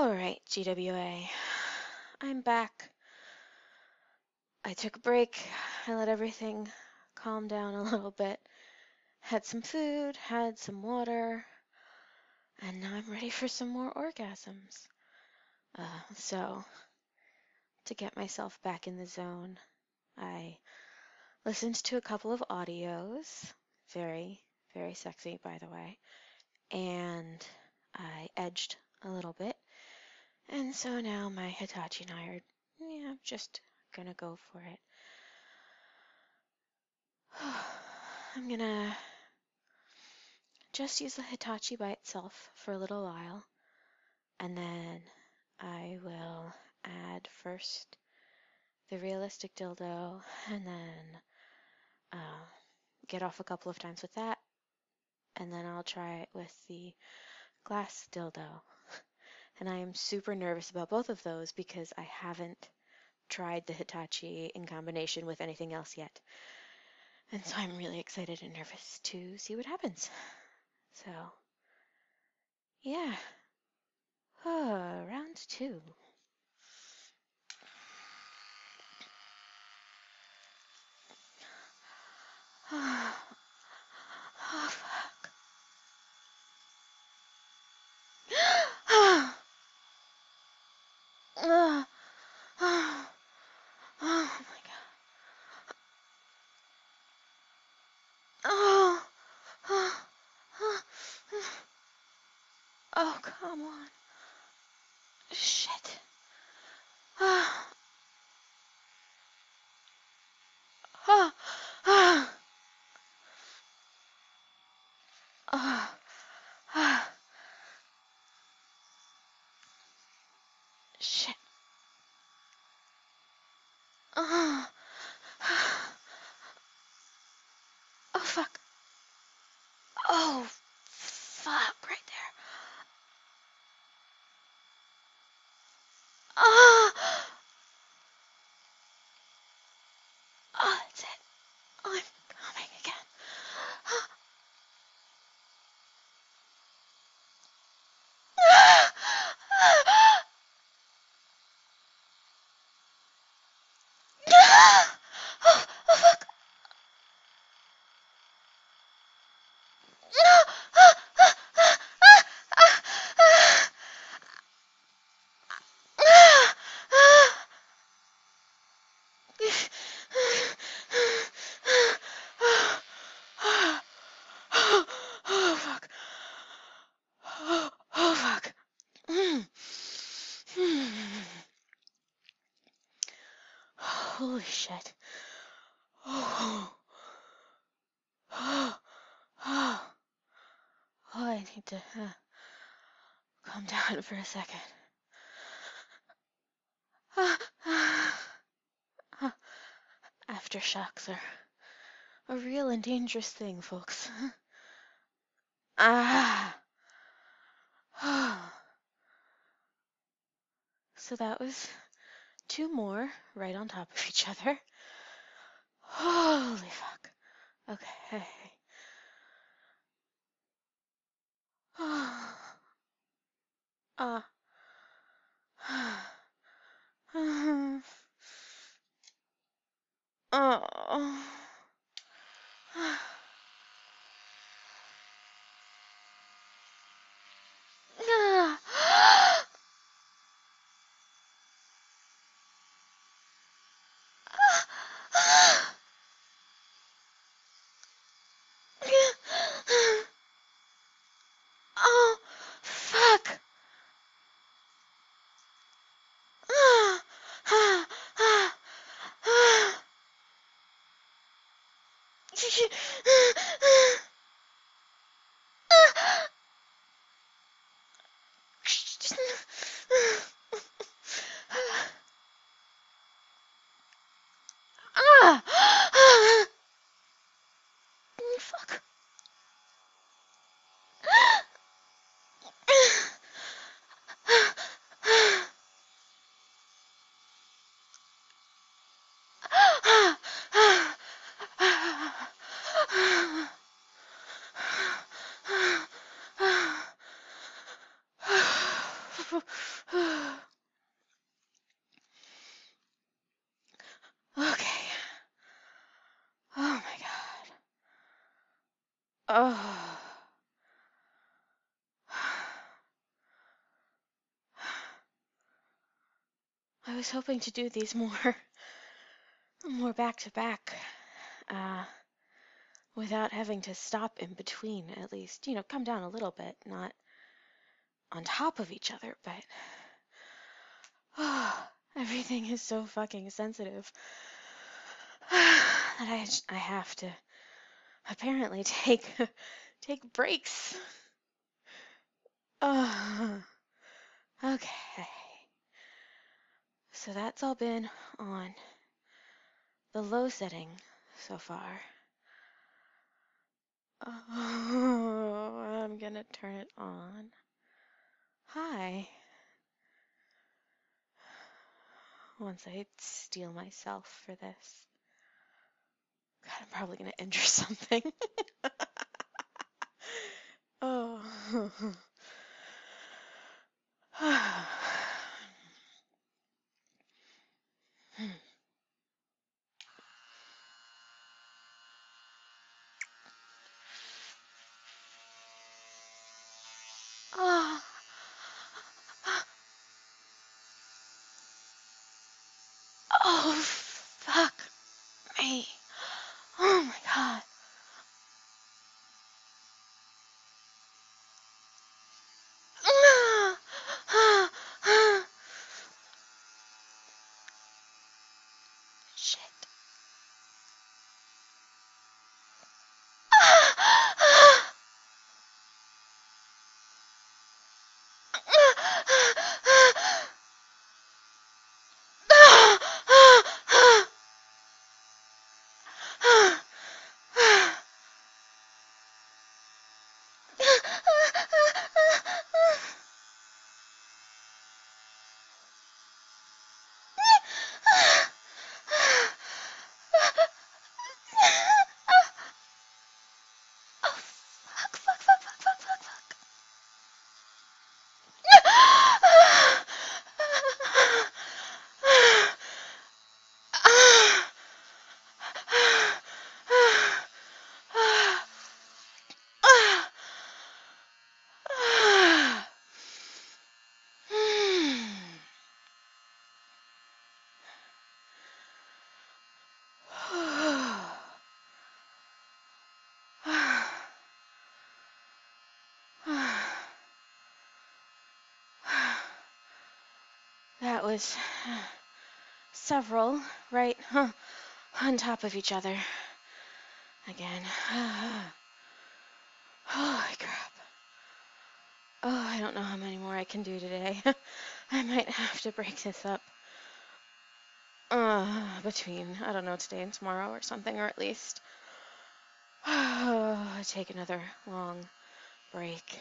Alright, GWA. I'm back. I took a break. I let everything calm down a little bit. Had some food, had some water, and now I'm ready for some more orgasms. So, to get myself back in the zone, I listened to a couple of audios. Very, very sexy, by the way. And I edged a little bit. And so now my Hitachi and I are, just gonna go for it. I'm gonna just use the Hitachi by itself for a little while, and then I will add first the realistic dildo, and then get off a couple of times with that, and then I'll try it with the glass dildo. And I am super nervous about both of those because I haven't tried the Hitachi in combination with anything else yet. And so I'm really excited and nervous to see what happens. So, yeah. Round two. Oh, fuck. Oh, my God. Oh, oh, come on. Shit. Oh, oh, oh, oh, oh. Shit. Oh, oh, fuck. Oh, fuck, right there. Oh, oh, that's it. I'm coming again. Oh, oh, fuck. Oh, fuck. Oh, fuck. Holy shit. Oh, oh, oh. Oh, I need to calm down for a second. Aftershocks are a real and dangerous thing, folks. Ah. So that was two more right on top of each other. Holy fuck. Okay. Ah. Oh. Oh, fuck. Fuck. I was hoping to do these more back to back, uh, without having to stop in between, at least. Come down a little bit, not on top of each other, but everything is so fucking sensitive that I have to apparently take breaks. Okay. So that's all been on the low setting so far. I'm gonna turn it on. Hi. Once I steel myself for this. God, I'm probably gonna injure something. Oh. Oh. Oh, fuck me. Oh my God. Shit. That was several, right on top of each other again. Holy crap. Oh, I don't know how many more I can do today. I might have to break this up between, I don't know, today and tomorrow or something, or at least take another long break.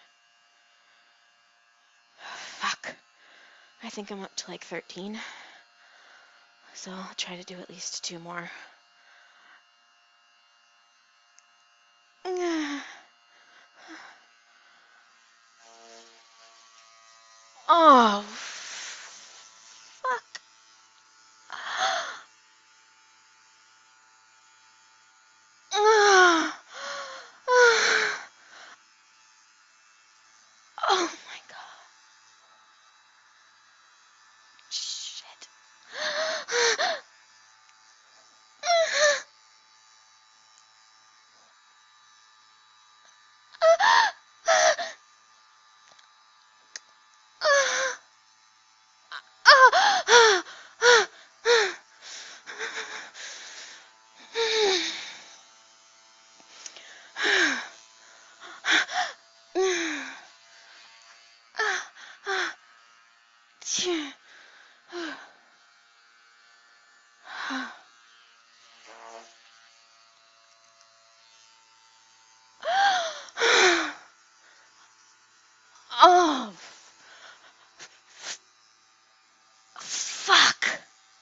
Fuck. I think I'm up to like 13. So I'll try to do at least 2 more. Oh, fuck. Oh my God. Shit. Oh, fuck.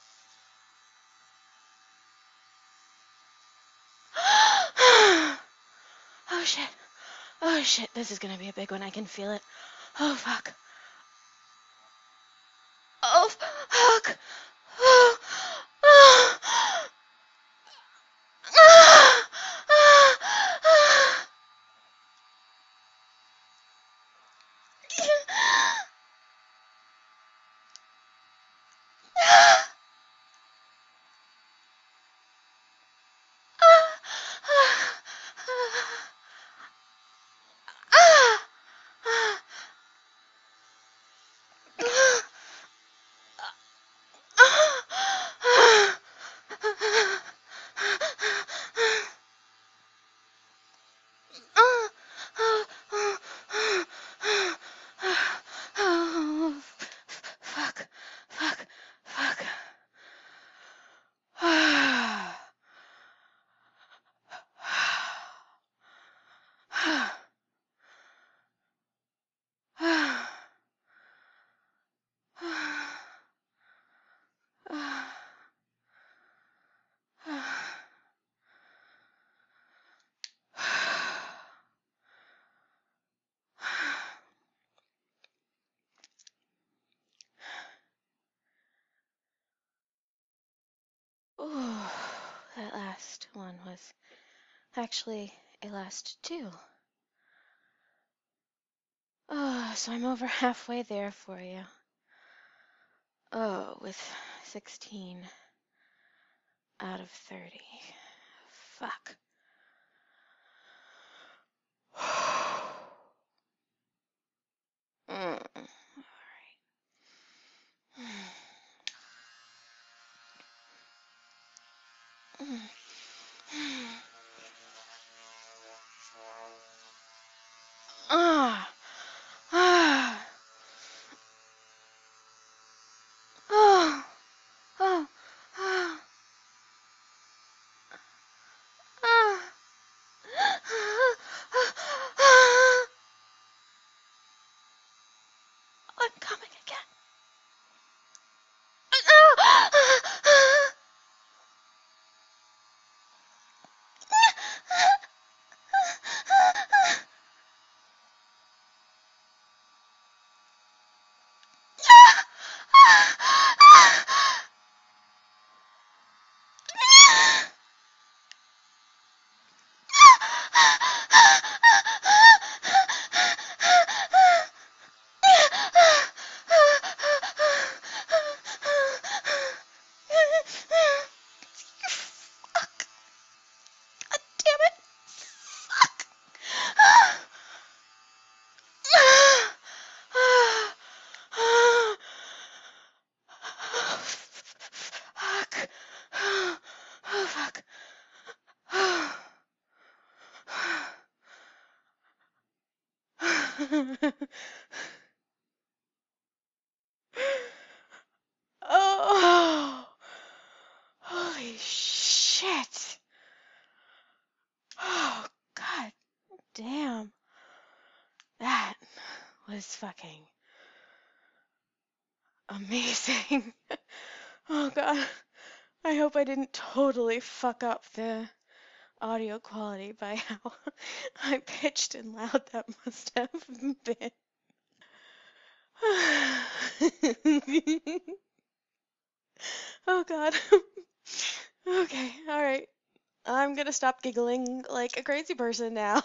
Oh shit. Oh shit. This is gonna be a big one. I can feel it. Oh fuck. Oh fuck. Oh. Fuck, fuck, fuck. Ooh, that last one was actually a last two. Oh, so I'm over halfway there for you. Oh, with 16 out of 30. Fuck. Mm, all right. Ah, ah, oh, oh, oh, ah, I'm coming again. Damn it! Fuck! Fuck! Oh, fuck! Oh! Holy shit! Oh, god damn. That was fucking amazing. Oh god. I hope I didn't totally fuck up the audio quality by how I pitched and loud that must have been. Oh god. Okay, alright. I'm gonna stop giggling like a crazy person now.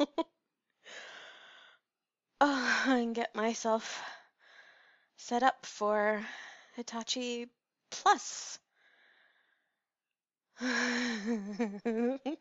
And get myself set up for Hitachi Plus.